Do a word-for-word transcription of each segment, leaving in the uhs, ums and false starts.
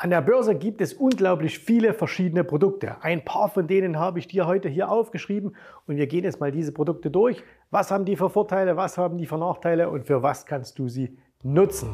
An der Börse gibt es unglaublich viele verschiedene Produkte. Ein paar von denen habe ich dir heute hier aufgeschrieben und wir gehen jetzt mal diese Produkte durch. Was haben die für Vorteile, was haben die für Nachteile und für was kannst du sie nutzen?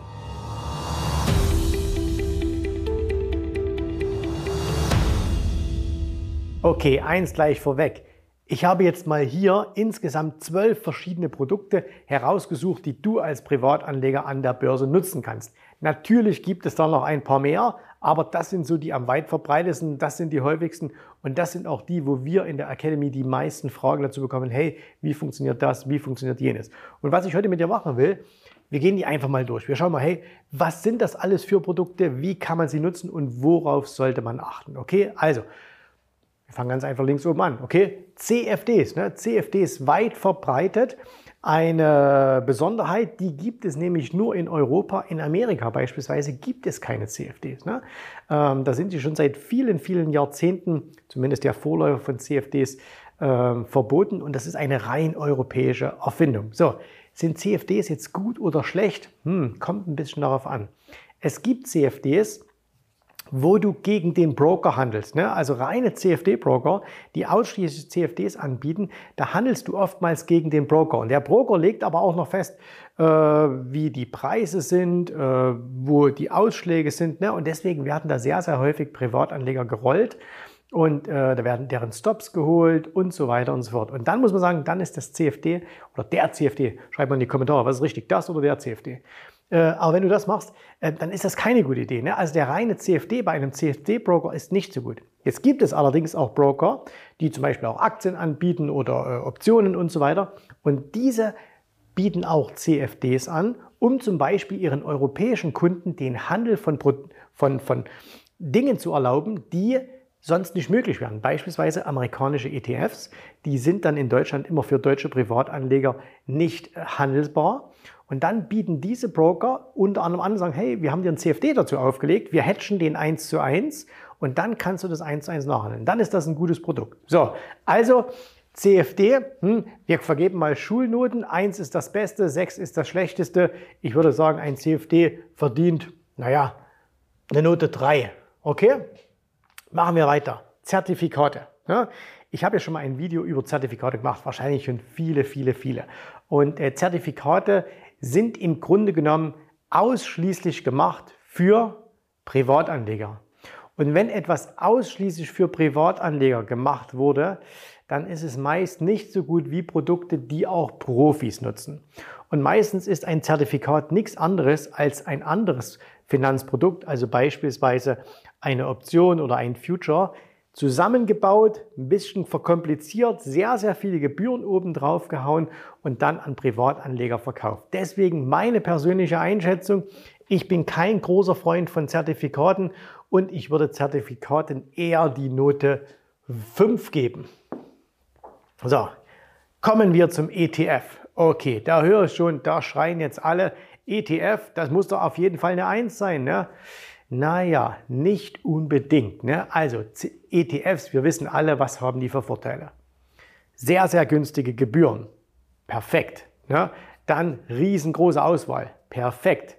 Okay, eins gleich vorweg. Ich habe jetzt mal hier insgesamt zwölf verschiedene Produkte herausgesucht, die du als Privatanleger an der Börse nutzen kannst. Natürlich gibt es da noch ein paar mehr, aber das sind so die am weit verbreitetsten, das sind die häufigsten und das sind auch die, wo wir in der Academy die meisten Fragen dazu bekommen, hey, wie funktioniert das, wie funktioniert jenes? Und was ich heute mit dir machen will, wir gehen die einfach mal durch. Wir schauen mal, hey, was sind das alles für Produkte, wie kann man sie nutzen und worauf sollte man achten? Okay, also, wir fangen ganz einfach links oben an. Okay, C F Ds. Ne? C F Ds weit verbreitet. Eine Besonderheit, die gibt es nämlich nur in Europa. In Amerika beispielsweise gibt es keine C F Ds. Ne? Ähm, da sind sie schon seit vielen, vielen Jahrzehnten, zumindest der Vorläufer von C F Ds, ähm, verboten. Und das ist eine rein europäische Erfindung. So, sind C F Ds jetzt gut oder schlecht? Hm, kommt ein bisschen darauf an. Es gibt C F Ds, wo du gegen den Broker handelst. Ne? Also reine C F D-Broker, die ausschließlich C F Ds anbieten, da handelst du oftmals gegen den Broker. Und der Broker legt aber auch noch fest, äh, wie die Preise sind, äh, wo die Ausschläge sind. Ne? Und deswegen werden da sehr, sehr häufig Privatanleger gerollt. Und äh, da werden deren Stops geholt und so weiter und so fort. Und dann muss man sagen, dann ist das C F D oder der C F D, schreibt mal in die Kommentare, was ist richtig, das oder der C F D. Äh, aber wenn du das machst, äh, dann ist das keine gute Idee. Ne? Also der reine C F D bei einem C F D-Broker ist nicht so gut. Jetzt gibt es allerdings auch Broker, die zum Beispiel auch Aktien anbieten oder äh, Optionen und so weiter. Und diese bieten auch C F Ds an, um zum Beispiel ihren europäischen Kunden den Handel von, von, von Dingen zu erlauben, die sonst nicht möglich wären. Beispielsweise amerikanische E T Fs, die sind dann in Deutschland immer für deutsche Privatanleger nicht handelbar. Und dann bieten diese Broker unter anderem an und sagen, hey, wir haben dir einen C F D dazu aufgelegt, wir hatchen den eins zu eins und dann kannst du das eins zu eins nachhandeln. Dann ist das ein gutes Produkt. So, also C F D, hm, wir vergeben mal Schulnoten, eins ist das Beste, sechs ist das Schlechteste. Ich würde sagen, ein C F D verdient, naja, eine Note drei. Okay? Machen wir weiter. Zertifikate. Ja, ich habe ja schon mal ein Video über Zertifikate gemacht, wahrscheinlich schon viele, viele, viele. Und äh, Zertifikate sind im Grunde genommen ausschließlich gemacht für Privatanleger. Und wenn etwas ausschließlich für Privatanleger gemacht wurde, dann ist es meist nicht so gut wie Produkte, die auch Profis nutzen. Und meistens ist ein Zertifikat nichts anderes als ein anderes Finanzprodukt, also beispielsweise eine Option oder ein Future, zusammengebaut, ein bisschen verkompliziert, sehr, sehr viele Gebühren oben drauf gehauen und dann an Privatanleger verkauft. Deswegen meine persönliche Einschätzung, ich bin kein großer Freund von Zertifikaten und ich würde Zertifikaten eher die Note fünf geben. So, kommen wir zum E T F. Okay, da höre ich schon, da schreien jetzt alle, E T F, das muss doch auf jeden Fall eine eins sein, ne? Naja, nicht unbedingt. Ne? Also E T Fs, wir wissen alle, was haben die für Vorteile. Sehr, sehr günstige Gebühren. Perfekt. Ne? Dann riesengroße Auswahl. Perfekt.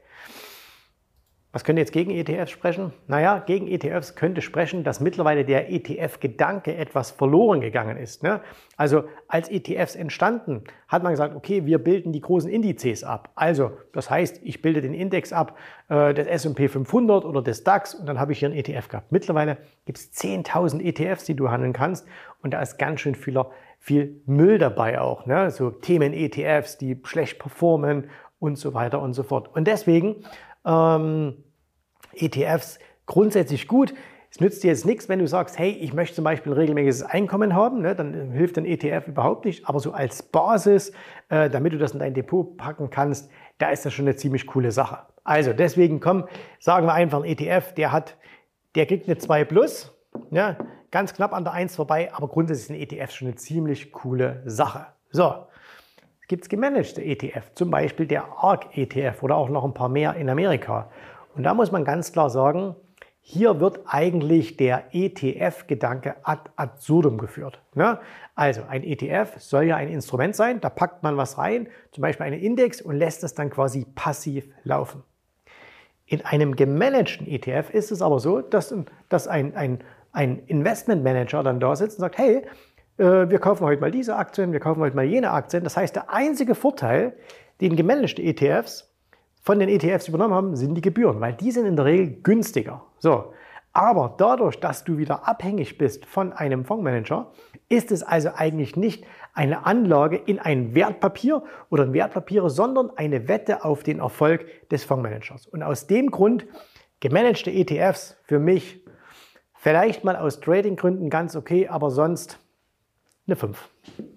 Was könnte jetzt gegen E T Fs sprechen? Naja, gegen E T Fs könnte sprechen, dass mittlerweile der E T F-Gedanke etwas verloren gegangen ist. Ne? Also als E T Fs entstanden, hat man gesagt, okay, wir bilden die großen Indizes ab. Also das heißt, ich bilde den Index ab äh, des S und P fünfhundert oder des DAX und dann habe ich hier einen E T F gehabt. Mittlerweile gibt es zehntausend E T Fs, die du handeln kannst und da ist ganz schön viel, viel Müll dabei auch. Ne? So Themen-E T Fs, die schlecht performen und so weiter und so fort. Und deswegen Ähm, E T Fs grundsätzlich gut. Es nützt dir jetzt nichts, wenn du sagst, hey, ich möchte zum Beispiel ein regelmäßiges Einkommen haben, ne, dann hilft ein E T F überhaupt nicht. Aber so als Basis, äh, damit du das in dein Depot packen kannst, da ist das schon eine ziemlich coole Sache. Also deswegen komm, sagen wir einfach, ein E T F, der hat, der kriegt eine zwei plus, ja, ganz knapp an der eins vorbei, aber grundsätzlich ist ein E T F schon eine ziemlich coole Sache. So. Gibt es gemanagte E T F, zum Beispiel der A R K E T F oder auch noch ein paar mehr in Amerika. Und da muss man ganz klar sagen, hier wird eigentlich der E T F-Gedanke ad absurdum geführt. Ne? Also ein E T F soll ja ein Instrument sein, da packt man was rein, zum Beispiel einen Index und lässt es dann quasi passiv laufen. In einem gemanagten E T F ist es aber so, dass, dass ein, ein, ein Investmentmanager dann da sitzt und sagt, hey, äh, wir kaufen heute mal diese Aktien, wir kaufen heute mal jene Aktien. Das heißt, der einzige Vorteil, den gemanagte E T Fs von den E T Fs übernommen haben, sind die Gebühren, weil die sind in der Regel günstiger. So. Aber dadurch, dass du wieder abhängig bist von einem Fondsmanager, ist es also eigentlich nicht eine Anlage in ein Wertpapier oder in Wertpapiere, sondern eine Wette auf den Erfolg des Fondsmanagers. Und aus dem Grund gemanagte E T Fs für mich vielleicht mal aus Tradinggründen ganz okay, aber sonst eine fünf.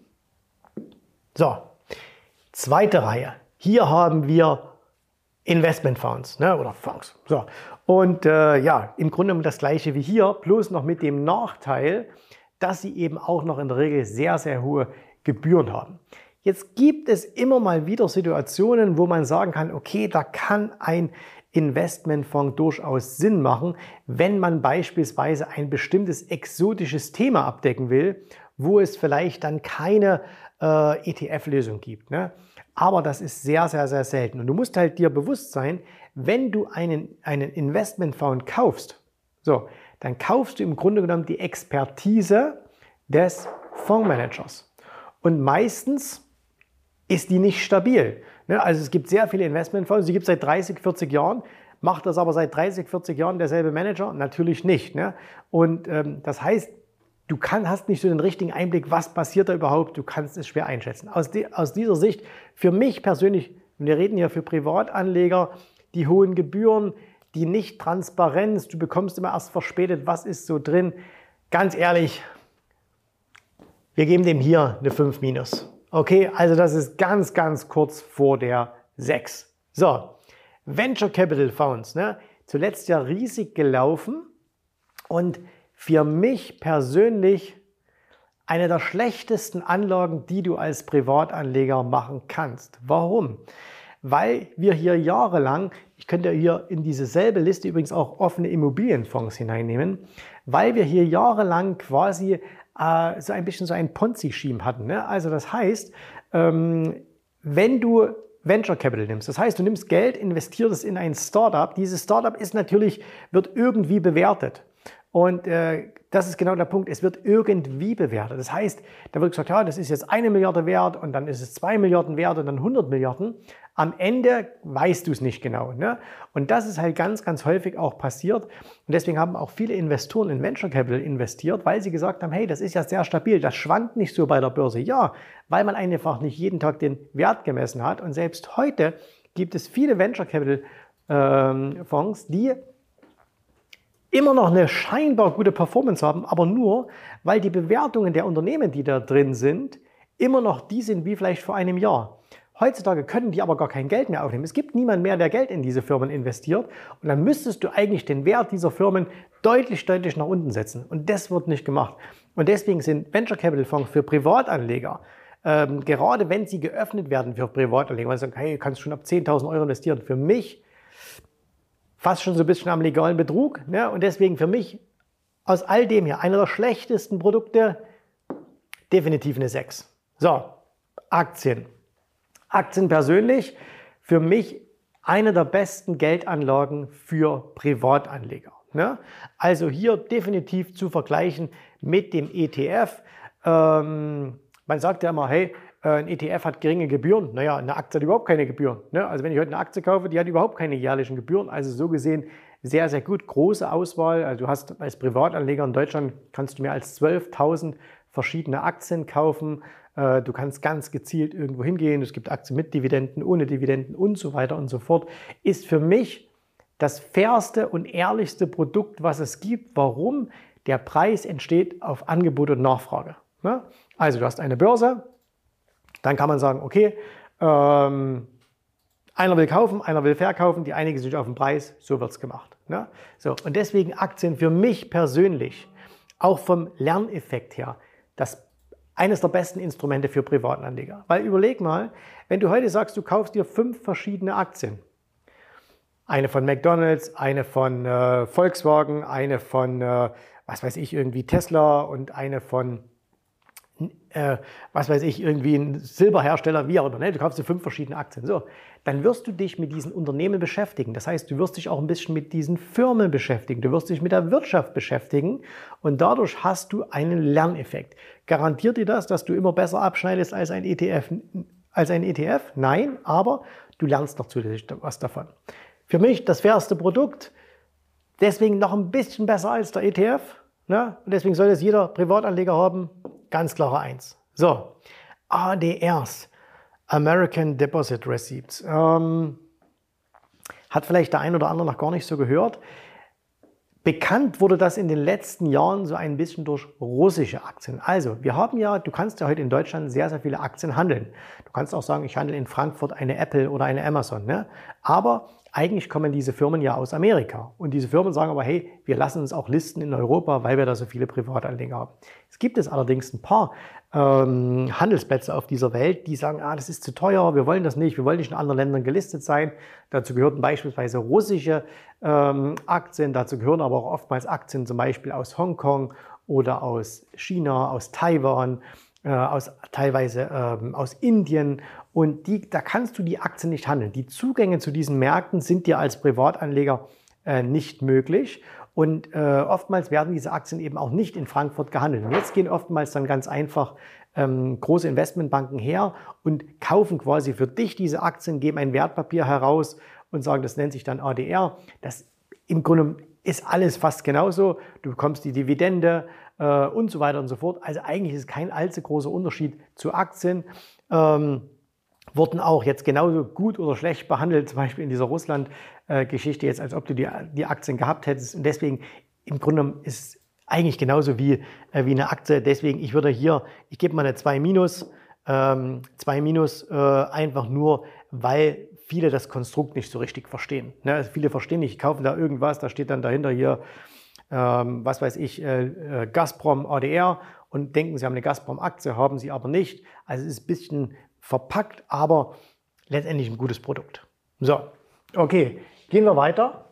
So, zweite Reihe. Hier haben wir Investmentfonds, ne, oder Fonds. So. Und äh, ja, im Grunde das gleiche wie hier, bloß noch mit dem Nachteil, dass sie eben auch noch in der Regel sehr, sehr hohe Gebühren haben. Jetzt gibt es immer mal wieder Situationen, wo man sagen kann, okay, da kann ein Investmentfonds durchaus Sinn machen, wenn man beispielsweise ein bestimmtes exotisches Thema abdecken will, wo es vielleicht dann keine äh, E T F-Lösung gibt. Ne? Aber das ist sehr, sehr, sehr selten. Und du musst halt dir bewusst sein, wenn du einen, einen Investmentfonds kaufst, so, dann kaufst du im Grunde genommen die Expertise des Fondsmanagers. Und meistens ist die nicht stabil. Ne? Also es gibt sehr viele Investmentfonds, die gibt es seit dreißig, vierzig Jahren. Macht das aber seit dreißig, vierzig Jahren derselbe Manager? Natürlich nicht. Ne? Und ähm, das heißt, du kann, hast nicht so den richtigen Einblick, was passiert da überhaupt. Du kannst es schwer einschätzen. Aus, die, aus dieser Sicht, für mich persönlich, wir reden hier für Privatanleger, die hohen Gebühren, die Nicht-Transparenz, du bekommst immer erst verspätet, was ist so drin. Ganz ehrlich, wir geben dem hier eine fünf minus. Okay, also das ist ganz, ganz kurz vor der sechs. So, Venture Capital Fonds, ne? Zuletzt ja riesig gelaufen und für mich persönlich eine der schlechtesten Anlagen, die du als Privatanleger machen kannst. Warum? Weil wir hier jahrelang, ich könnte hier in diese selbe Liste übrigens auch offene Immobilienfonds hineinnehmen, weil wir hier jahrelang quasi äh, so ein bisschen so ein Ponzi-Scheme hatten. Ne? Also das heißt, ähm, wenn du Venture Capital nimmst, das heißt, du nimmst Geld, investierst es in ein Startup, dieses Startup ist natürlich, wird irgendwie bewertet. Und äh, das ist genau der Punkt, es wird irgendwie bewertet. Das heißt, da wird gesagt, ja, das ist jetzt eine Milliarde wert und dann ist es zwei Milliarden wert und dann hundert Milliarden. Am Ende weißt du es nicht genau. Ne? Und das ist halt ganz, ganz häufig auch passiert. Und deswegen haben auch viele Investoren in Venture Capital investiert, weil sie gesagt haben, hey, das ist ja sehr stabil, das schwankt nicht so bei der Börse. Ja, weil man einfach nicht jeden Tag den Wert gemessen hat. Und selbst heute gibt es viele Venture Capital ähm, Fonds, die immer noch eine scheinbar gute Performance haben, aber nur, weil die Bewertungen der Unternehmen, die da drin sind, immer noch die sind wie vielleicht vor einem Jahr. Heutzutage können die aber gar kein Geld mehr aufnehmen. Es gibt niemand mehr, der Geld in diese Firmen investiert. Und dann müsstest du eigentlich den Wert dieser Firmen deutlich, deutlich nach unten setzen. Und das wird nicht gemacht. Und deswegen sind Venture Capital Fonds für Privatanleger, ähm, gerade wenn sie geöffnet werden für Privatanleger, weil sie sagen, hey, du kannst schon ab zehntausend Euro investieren. Für mich fast schon so ein bisschen am legalen Betrug. Ne? Und deswegen für mich aus all dem hier einer der schlechtesten Produkte definitiv eine sechs. So, Aktien. Aktien persönlich für mich eine der besten Geldanlagen für Privatanleger. Ne? Also hier definitiv zu vergleichen mit dem E T F. Ähm, man sagt ja immer, hey, ein E T F hat geringe Gebühren. Naja, eine Aktie hat überhaupt keine Gebühren. Ne? Also wenn ich heute eine Aktie kaufe, die hat überhaupt keine jährlichen Gebühren. Also so gesehen sehr, sehr gut. Große Auswahl. Also du hast als Privatanleger in Deutschland, kannst du mehr als zwölftausend verschiedene Aktien kaufen. Du kannst ganz gezielt irgendwo hingehen. Es gibt Aktien mit Dividenden, ohne Dividenden und so weiter und so fort. Ist für mich das fairste und ehrlichste Produkt, was es gibt. Warum? Der Preis entsteht auf Angebot und Nachfrage. Ne? Also du hast eine Börse. Dann kann man sagen, okay, ähm, einer will kaufen, einer will verkaufen, die einigen sich auf den Preis, so wird es gemacht. Ne? So, und deswegen Aktien für mich persönlich, auch vom Lerneffekt her, das eines der besten Instrumente für Privatanleger. Weil überleg mal, wenn du heute sagst, du kaufst dir fünf verschiedene Aktien, eine von McDonald's, eine von äh, Volkswagen, eine von, äh, was weiß ich, irgendwie Tesla und eine von Äh, was weiß ich, irgendwie ein Silberhersteller, wie auch immer, ne? Du kaufst dir fünf verschiedene Aktien. So, dann wirst du dich mit diesen Unternehmen beschäftigen. Das heißt, du wirst dich auch ein bisschen mit diesen Firmen beschäftigen. Du wirst dich mit der Wirtschaft beschäftigen und dadurch hast du einen Lerneffekt. Garantiert dir das, dass du immer besser abschneidest als ein E T F? Als ein E T F? Nein, aber du lernst noch zusätzlich was davon. Für mich das fairste Produkt, deswegen noch ein bisschen besser als der E T F. Ne? Und deswegen soll es jeder Privatanleger haben. Ganz klare Eins. So, A D Rs, American Deposit Receipts. Ähm, hat vielleicht der ein oder andere noch gar nicht so gehört. Bekannt wurde das in den letzten Jahren so ein bisschen durch russische Aktien. Also, wir haben ja, du kannst ja heute in Deutschland sehr, sehr viele Aktien handeln. Du kannst auch sagen, ich handle in Frankfurt eine Apple oder eine Amazon. Ne? Aber eigentlich kommen diese Firmen ja aus Amerika. Und diese Firmen sagen aber, hey, wir lassen uns auch listen in Europa, weil wir da so viele Privatanleger haben. Es gibt es allerdings ein paar ähm, Handelsplätze auf dieser Welt, die sagen, ah, das ist zu teuer, wir wollen das nicht, wir wollen nicht in anderen Ländern gelistet sein. Dazu gehörten beispielsweise russische ähm, Aktien, dazu gehören aber auch oftmals Aktien zum Beispiel aus Hongkong oder aus China, aus Taiwan, äh, aus, teilweise ähm, aus Indien. Und die, da kannst du die Aktien nicht handeln. Die Zugänge zu diesen Märkten sind dir als Privatanleger äh, nicht möglich. Und äh, oftmals werden diese Aktien eben auch nicht in Frankfurt gehandelt. Und jetzt gehen oftmals dann ganz einfach ähm, große Investmentbanken her und kaufen quasi für dich diese Aktien, geben ein Wertpapier heraus und sagen, das nennt sich dann A D R. Das im Grunde ist alles fast genauso. Du bekommst die Dividende äh, und so weiter und so fort. Also eigentlich ist kein allzu großer Unterschied zu Aktien. Ähm, wurden auch jetzt genauso gut oder schlecht behandelt, zum Beispiel in dieser Russland-Geschichte jetzt, als ob du die, die Aktien gehabt hättest. Und deswegen, im Grunde ist es eigentlich genauso wie, äh, wie eine Aktie. Deswegen, ich würde hier, ich gebe mal eine zwei minus, ähm, zwei minus äh, einfach nur, weil viele das Konstrukt nicht so richtig verstehen. Ne? Also viele verstehen nicht, kaufen da irgendwas, da steht dann dahinter hier, ähm, was weiß ich, äh, äh, Gazprom A D R und denken, sie haben eine Gazprom-Aktie, haben sie aber nicht. Also es ist ein bisschen verpackt, aber letztendlich ein gutes Produkt. So, okay, gehen wir weiter.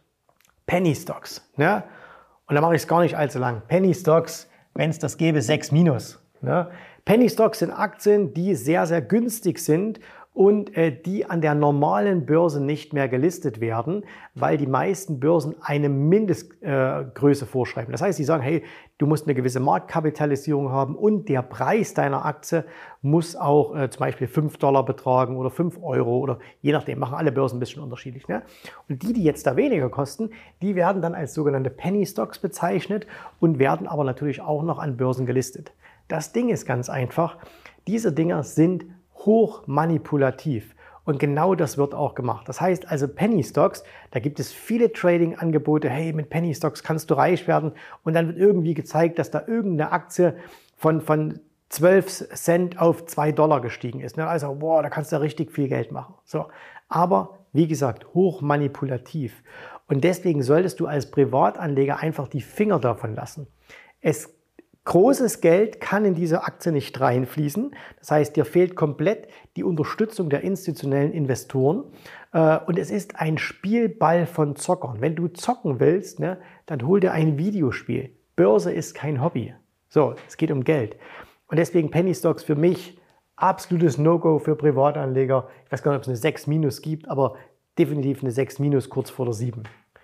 Penny Stocks. Ne? Und da mache ich es gar nicht allzu lang. Penny Stocks, wenn es das gäbe, sechs minus. Ne? Penny Stocks sind Aktien, die sehr, sehr günstig sind und äh, die an der normalen Börse nicht mehr gelistet werden, weil die meisten Börsen eine Mindestgröße äh, vorschreiben. Das heißt, sie sagen, hey, du musst eine gewisse Marktkapitalisierung haben und der Preis deiner Aktie muss auch äh, zum Beispiel fünf Dollar betragen oder fünf Euro oder je nachdem, machen alle Börsen ein bisschen unterschiedlich. Ne? Und die, die jetzt da weniger kosten, die werden dann als sogenannte Penny Stocks bezeichnet und werden aber natürlich auch noch an Börsen gelistet. Das Ding ist ganz einfach, diese Dinger sind hoch manipulativ und genau das wird auch gemacht. Das heißt also Penny Stocks, da gibt es viele Trading-Angebote, hey, mit Penny Stocks kannst du reich werden und dann wird irgendwie gezeigt, dass da irgendeine Aktie von, von zwölf Cent auf zwei Dollar gestiegen ist. Also, boah, da kannst du richtig viel Geld machen. So. Aber wie gesagt, hoch manipulativ und deswegen solltest du als Privatanleger einfach die Finger davon lassen. Es Großes Geld kann in diese Aktie nicht reinfließen. Das heißt, dir fehlt komplett die Unterstützung der institutionellen Investoren. Und es ist ein Spielball von Zockern. Wenn du zocken willst, ne, dann hol dir ein Videospiel. Börse ist kein Hobby. So, es geht um Geld. Und deswegen Penny Stocks für mich absolutes No-Go für Privatanleger. Ich weiß gar nicht, ob es eine sechs minus gibt, aber definitiv eine sechs minus kurz vor der sieben.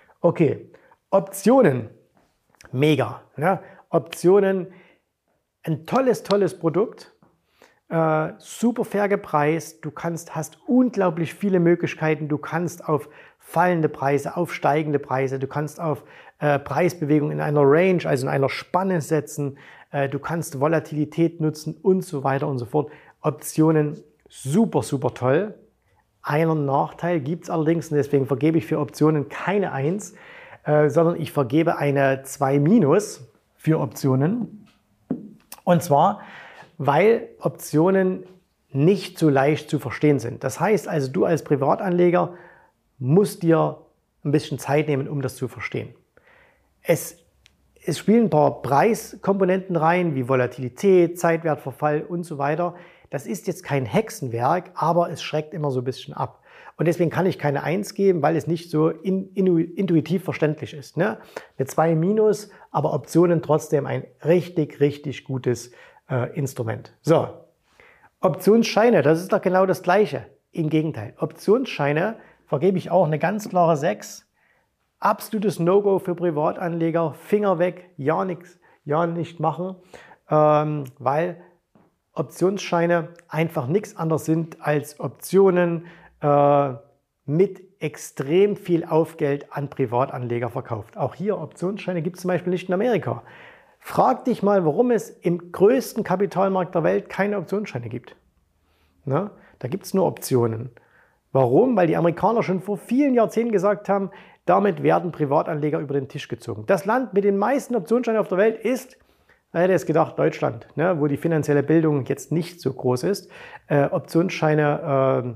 Okay, Optionen. Mega. Ne? Optionen, ein tolles, tolles Produkt, äh, super fair gepreist, du kannst, hast unglaublich viele Möglichkeiten, du kannst auf fallende Preise, auf steigende Preise, du kannst auf äh, Preisbewegungen in einer Range, also in einer Spanne setzen, äh, du kannst Volatilität nutzen und so weiter und so fort. Optionen, super, super toll. Einen Nachteil gibt es allerdings und deswegen vergebe ich für Optionen keine eins, äh, sondern ich vergebe eine zwei minus. Für Optionen. Und zwar, weil Optionen nicht so leicht zu verstehen sind. Das heißt also, du als Privatanleger musst dir ein bisschen Zeit nehmen, um das zu verstehen. Es, es spielen ein paar Preiskomponenten rein, wie Volatilität, Zeitwertverfall und so weiter. Das ist jetzt kein Hexenwerk, aber es schreckt immer so ein bisschen ab. Und deswegen kann ich keine eins geben, weil es nicht so in, in, intuitiv verständlich ist. Ne? Eine zwei minus, aber Optionen trotzdem ein richtig, richtig gutes äh, Instrument. So, Optionsscheine, das ist doch genau das Gleiche. Im Gegenteil, Optionsscheine vergebe ich auch eine ganz klare sechs. Absolutes No-Go für Privatanleger, Finger weg, ja nichts, ja nicht machen, ähm, weil Optionsscheine einfach nichts anderes sind als Optionen äh, mit extrem viel Aufgeld an Privatanleger verkauft. Auch hier Optionsscheine gibt es zum Beispiel nicht in Amerika. Frag dich mal, warum es im größten Kapitalmarkt der Welt keine Optionsscheine gibt. Na, da gibt es nur Optionen. Warum? Weil die Amerikaner schon vor vielen Jahrzehnten gesagt haben, damit werden Privatanleger über den Tisch gezogen. Das Land mit den meisten Optionsscheinen auf der Welt ist, wer hätte es gedacht, Deutschland, ne, wo die finanzielle Bildung jetzt nicht so groß ist. Äh, Optionsscheine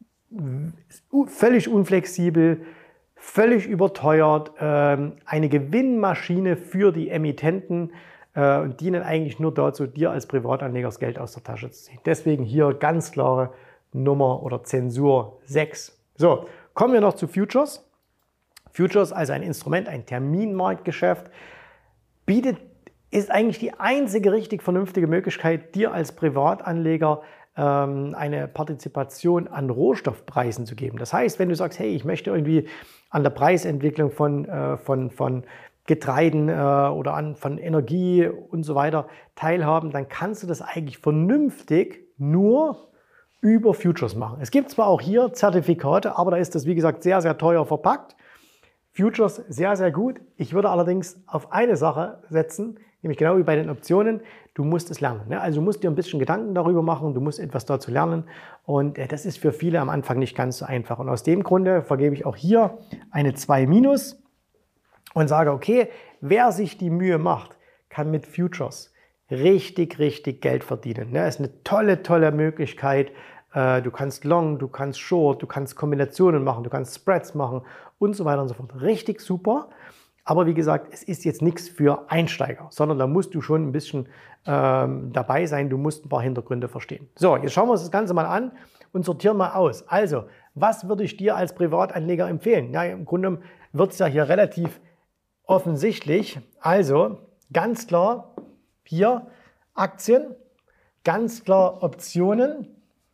äh, völlig unflexibel, völlig überteuert, äh, eine Gewinnmaschine für die Emittenten äh, und dienen eigentlich nur dazu, dir als Privatanleger das Geld aus der Tasche zu ziehen. Deswegen hier ganz klare Nummer oder Zensur sechs. So, kommen wir noch zu Futures. Futures, also ein Instrument, ein Terminmarktgeschäft, bietet, ist eigentlich die einzige richtig vernünftige Möglichkeit, dir als Privatanleger ähm, eine Partizipation an Rohstoffpreisen zu geben. Das heißt, wenn du sagst, hey, ich möchte irgendwie an der Preisentwicklung von, äh, von, von Getreiden äh, oder an, von Energie und so weiter teilhaben, dann kannst du das eigentlich vernünftig nur über Futures machen. Es gibt zwar auch hier Zertifikate, aber da ist das, wie gesagt, sehr, sehr teuer verpackt. Futures sehr, sehr gut. Ich würde allerdings auf eine Sache setzen, nämlich genau wie bei den Optionen, du musst es lernen. Ne? Also du musst dir ein bisschen Gedanken darüber machen, du musst etwas dazu lernen und äh, das ist für viele am Anfang nicht ganz so einfach. Und aus dem Grunde vergebe ich auch hier eine zwei minus und sage, okay, wer sich die Mühe macht, kann mit Futures richtig, richtig Geld verdienen. Ne? Das ist eine tolle, tolle Möglichkeit. Du kannst Long, du kannst Short, du kannst Kombinationen machen, du kannst Spreads machen und so weiter und so fort. Richtig super. Aber wie gesagt, es ist jetzt nichts für Einsteiger, sondern da musst du schon ein bisschen ähm, dabei sein. Du musst ein paar Hintergründe verstehen. So, jetzt schauen wir uns das Ganze mal an und sortieren mal aus. Also, was würde ich dir als Privatanleger empfehlen? Ja, im Grunde wird es ja hier relativ offensichtlich. Also, ganz klar hier Aktien, ganz klar Optionen,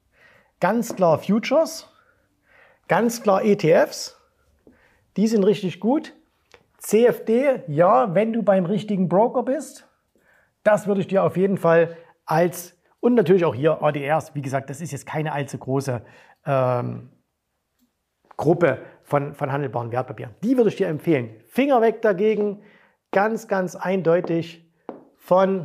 ganz klar Futures, ganz klar E T Fs, die sind richtig gut. C F D, ja, wenn du beim richtigen Broker bist, das würde ich dir auf jeden Fall als, und natürlich auch hier A D Rs, wie gesagt, das ist jetzt keine allzu große ähm, Gruppe von, von handelbaren Wertpapieren. Die würde ich dir empfehlen. Finger weg dagegen, ganz, ganz eindeutig von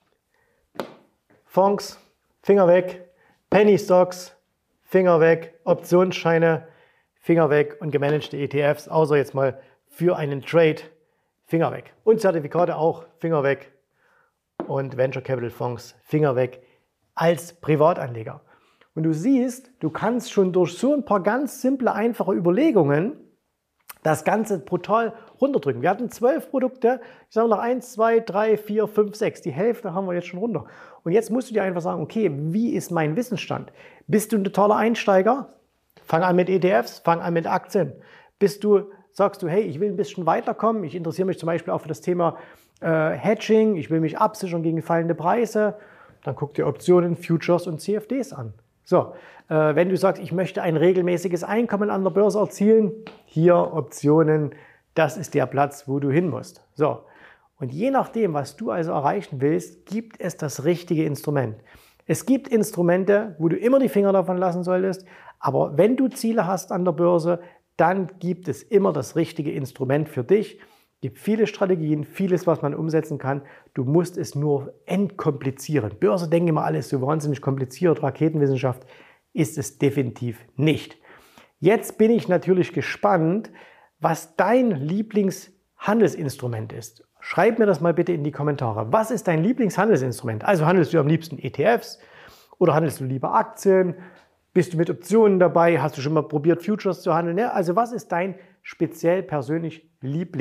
Fonds, Finger weg, Penny Stocks, Finger weg, Optionsscheine, Finger weg und gemanagte E T Fs, außer jetzt mal für einen Trade, Finger weg. Und Zertifikate auch, Finger weg. Und Venture Capital Fonds, Finger weg als Privatanleger. Und du siehst, du kannst schon durch so ein paar ganz simple, einfache Überlegungen das Ganze brutal runterdrücken. Wir hatten zwölf Produkte, ich sage noch eins, zwei, drei, vier, fünf, sechs. Die Hälfte haben wir jetzt schon runter. Und jetzt musst du dir einfach sagen, okay, wie ist mein Wissensstand? Bist du ein totaler Einsteiger? Fang an mit E T Fs, fang an mit Aktien. Bist du, sagst du, hey, ich will ein bisschen weiterkommen, ich interessiere mich zum Beispiel auch für das Thema äh, Hedging, ich will mich absichern gegen fallende Preise, dann guck dir Optionen, Futures und C F Ds an. So, äh, wenn du sagst, ich möchte ein regelmäßiges Einkommen an der Börse erzielen, hier Optionen, das ist der Platz, wo du hin musst. So, und je nachdem, was du also erreichen willst, gibt es das richtige Instrument. Es gibt Instrumente, wo du immer die Finger davon lassen solltest, aber wenn du Ziele hast an der Börse, dann gibt es immer das richtige Instrument für dich. Es gibt viele Strategien, vieles, was man umsetzen kann. Du musst es nur entkomplizieren. Börse, denke mal, alles so wahnsinnig kompliziert. Raketenwissenschaft ist es definitiv nicht. Jetzt bin ich natürlich gespannt, was dein Lieblingshandelsinstrument ist. Schreib mir das mal bitte in die Kommentare. Was ist dein Lieblingshandelsinstrument? Also handelst du am liebsten E T Fs oder handelst du lieber Aktien? Bist du mit Optionen dabei? Hast du schon mal probiert, Futures zu handeln? Ja, also was ist dein speziell persönlich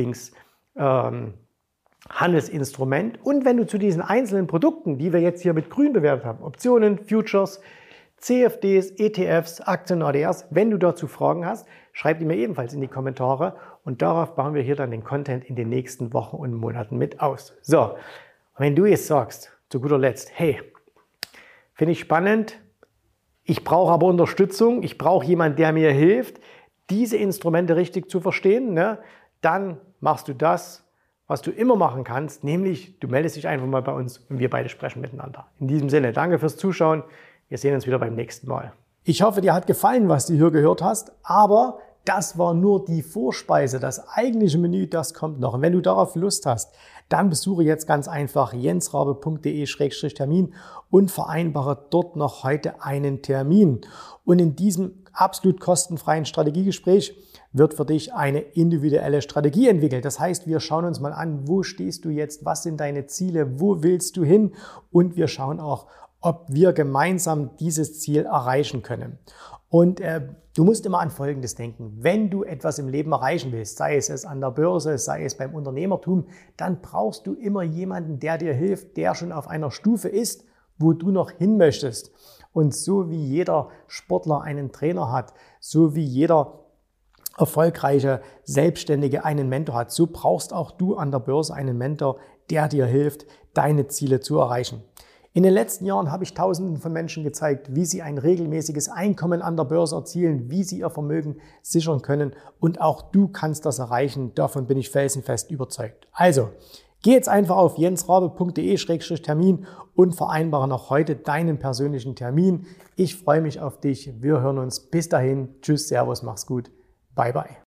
Lieblingshandelsinstrument? Ähm, Und wenn du zu diesen einzelnen Produkten, die wir jetzt hier mit grün bewertet haben, Optionen, Futures, C F Ds, E T Fs, Aktien, A D Rs, wenn du dazu Fragen hast, schreib die mir ebenfalls in die Kommentare und darauf bauen wir hier dann den Content in den nächsten Wochen und Monaten mit aus. So, und wenn du jetzt sagst, zu guter Letzt, hey, finde ich spannend, Ich brauche aber Unterstützung, ich brauche jemanden, der mir hilft, diese Instrumente richtig zu verstehen. Ne? Dann machst du das, was du immer machen kannst, nämlich du meldest dich einfach mal bei uns und wir beide sprechen miteinander. In diesem Sinne, danke fürs Zuschauen. Wir sehen uns wieder beim nächsten Mal. Ich hoffe, dir hat gefallen, was du hier gehört hast, aber das war nur die Vorspeise. Das eigentliche Menü, das kommt noch. Und wenn du darauf Lust hast, dann besuche jetzt ganz einfach jensrabe punkt de Schrägstrich Termin und vereinbare dort noch heute einen Termin. Und in diesem absolut kostenfreien Strategiegespräch wird für dich eine individuelle Strategie entwickelt. Das heißt, wir schauen uns mal an, wo stehst du jetzt, was sind deine Ziele, wo willst du hin, und wir schauen auch, ob wir gemeinsam dieses Ziel erreichen können. Und äh, du musst immer an Folgendes denken: Wenn du etwas im Leben erreichen willst, sei es, es an der Börse, sei es beim Unternehmertum, dann brauchst du immer jemanden, der dir hilft, der schon auf einer Stufe ist, wo du noch hin möchtest. Und so wie jeder Sportler einen Trainer hat, so wie jeder erfolgreiche Selbstständige einen Mentor hat, so brauchst auch du an der Börse einen Mentor, der dir hilft, deine Ziele zu erreichen. In den letzten Jahren habe ich Tausenden von Menschen gezeigt, wie sie ein regelmäßiges Einkommen an der Börse erzielen, wie sie ihr Vermögen sichern können, und auch du kannst das erreichen. Davon bin ich felsenfest überzeugt. Also, geh jetzt einfach auf jensrabe punkt de Schrägstrich Termin und vereinbare noch heute deinen persönlichen Termin. Ich freue mich auf dich. Wir hören uns. Bis dahin. Tschüss, Servus, mach's gut. Bye, bye.